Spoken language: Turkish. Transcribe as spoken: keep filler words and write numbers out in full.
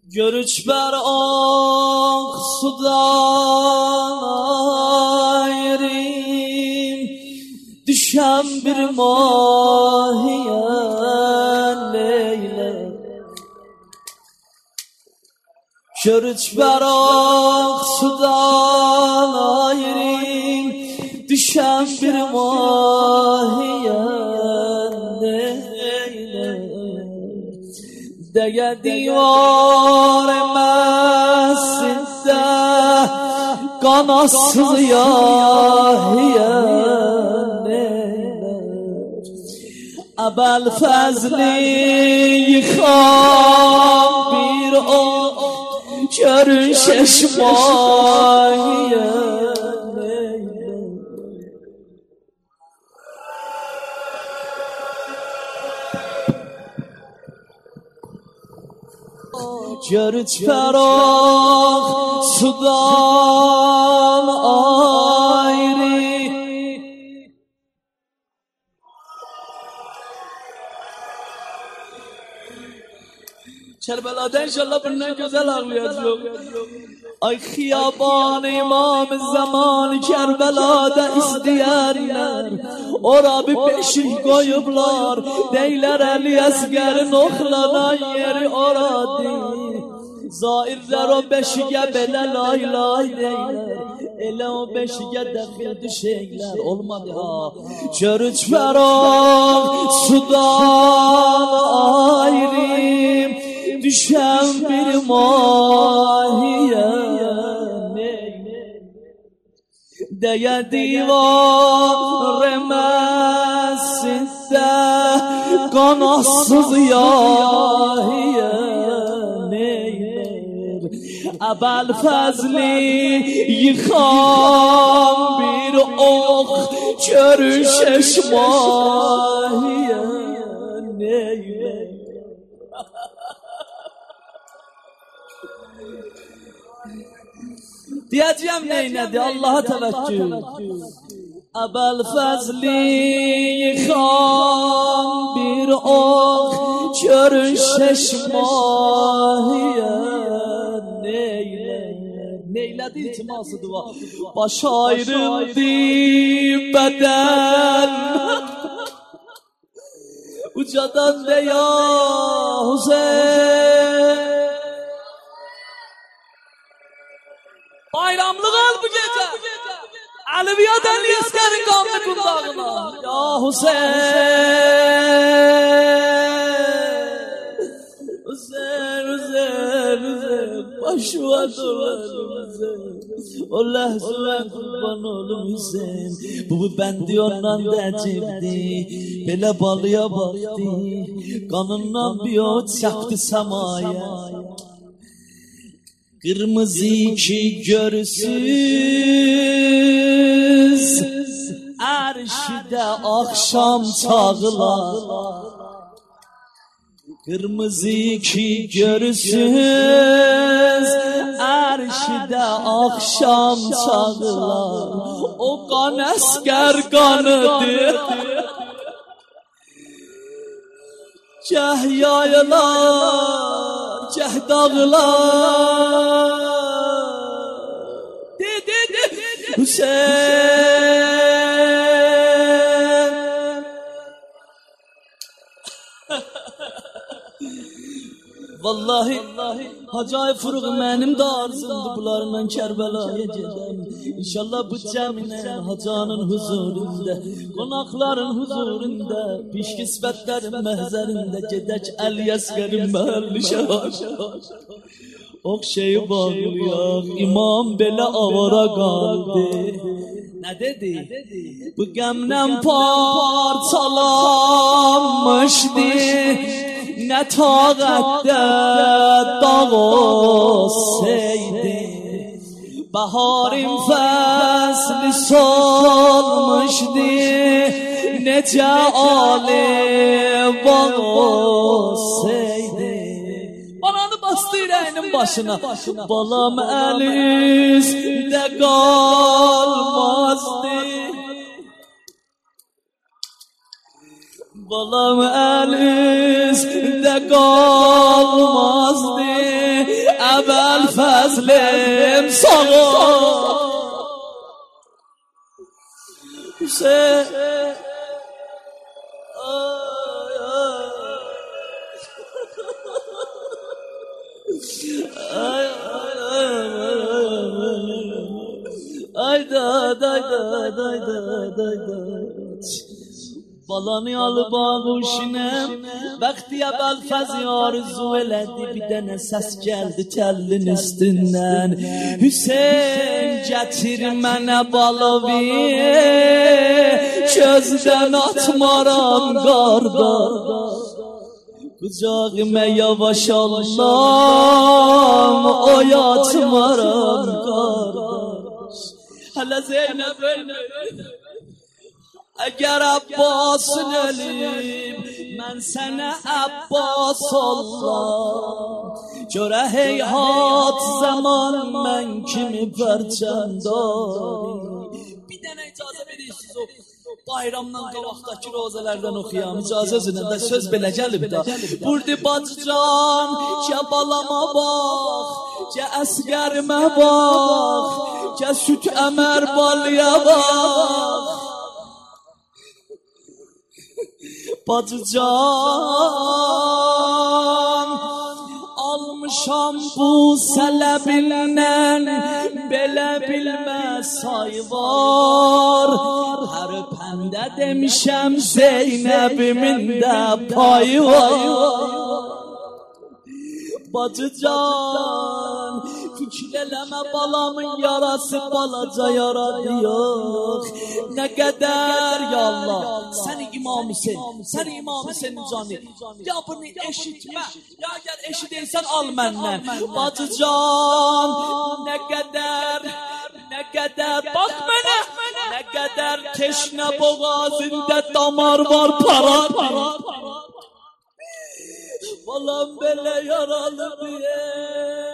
Görüç ber ak sudan ayrıyım, düşen bir mahiye Leyla. Görüç ber ak sudan ayrıyım, düşen bir mahiye Dege divar mescidde kanatsız yahiye neyler. Ebel fezli yıkan bir o körün şeşmahiye Görüç ferah sudan ayrı. Kerbela'da inşallah bundan güzel ağlayacak. Ay hiyaban imam zaman Kerbela'da isteyenler ora bir beşik koyublar deyler Ali Esger'in oklanan yeri ora değil. Zairler o beşiğe bele lay lay deyler, ele o beşiğe defil düşeyler. Olmadı ha. Görüç ferah sudan ayrıyım, düşen bir mahiye Deye divar mescidde kanatsız yahiye neyler. Ebel fezli yıkan bir ok körü şeşmahiye neyler. Diyeceğim neynedi Allah'a tevekkül. Ebel fezli yıkan bir ok körün şeşmahiye neyler. Neyledi iltiması dua. Baş ayrıldı beden ucadan de ya Hüseyin. Bayramlık al bu gece. Aleviyat Ali Esger'in kanlı kundağına. Ya Hüseyin. Hüseyin, Hüseyin, Hüseyin. Başıma dolarım Hüseyin. O lehzüve kurban oğlum Hüseyin. Bu bendi ondan decibdi. Bele balıya baktı. Kanından bir ot çaktı semaya. Kırmızı ki görsüz erşide akşam çağlar. Kırmızı ki görsüz erşide akşam çağlar. O kan esker kanıdır. Ceh yaylar, ceh dağlar. De de de Hüseyin. Vallahi Hacı Furuk benim de arzumdu bularla Kerbela'ya gedem. İnşallah bu cemine Hacı'nın huzurunda, konakların huzurunda, piş kisbetlerin mehzerinde gedek Ali Esger'in mahalli şehar. Okşayı bağlıyor imam bele avara kaldı. Ne dedi? Bu gemden parçalanmıştı, ne tağette dağ olsaydı. Baharın fasli solmuştu, nece âli bağ olsaydı. Bananı bastı yüreğinin başına, balam el üstte kalmazdı. Balam el üstte kalmazdı, əvvəl fəzlim sağ ol Hüseyin Ay Ayda dayda dayda dayda Balanı alıp ağuşinem Vakti əvvəl fəzi arzu elədi Bir dənə səs gəldi kəllin üstündən Hüseyin gətir mənə balavi Gözdən atmaram qardaş Kucağıma yavaş Allah'ım oyatmaram kardeş Hele Zeynep ölmedi Eğer Abbas'ın ölüm Ben sana Abbas Allah Göre heyhat zaman ben kimi perçemdari Bir dene icazə verirsiniz o bayramdan qabaqdakı rozalardan oxuyam icazəsilə də söz belə gəlib də Burdi bacıcan Gə balama bax Gə əsgərimə bax Gə süt əmər balıya bax Bacıcan Almışam bu sələbindən Belə bilmə say var Hər pəndə demişəm Zeynəbimin də payı var Bacıcan Fikir eləmə balamın yarası balaca yaradı yox Nə qədər ya Allah Səni İmam Hüseyin Səni İmam Hüseyin canı Ya bunu eşitmə Ya əgər eşidirsən al məndən Bacıcan Nə qədər Nə qədər Bax mənə Nə qədər teşnə boğazında damar var para Balam belə yaralı bir